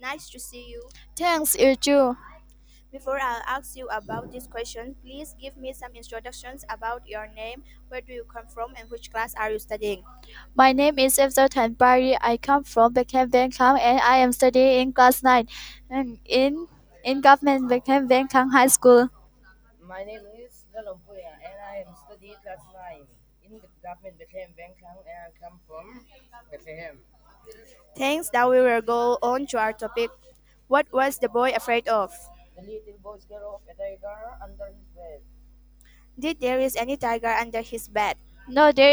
Nice to see you. Thanks, you too. Before I ask you about this question, please give me some introductions about your name, where do you come from, and which class are you studying? My name is Efzal Tanpari. I come from Beckham Bangkok and I am studying in class 9 and in government Beckham Bangkok High School. My name is Lalompuya and I am studying class 9 in the government Bethlehem Bangkok and I come from Bethlehem. Thanks, now we will go on to our topic. What was the boy afraid of? The little boy scared of a tiger under his bed. Did there is any tiger under his bed? No, there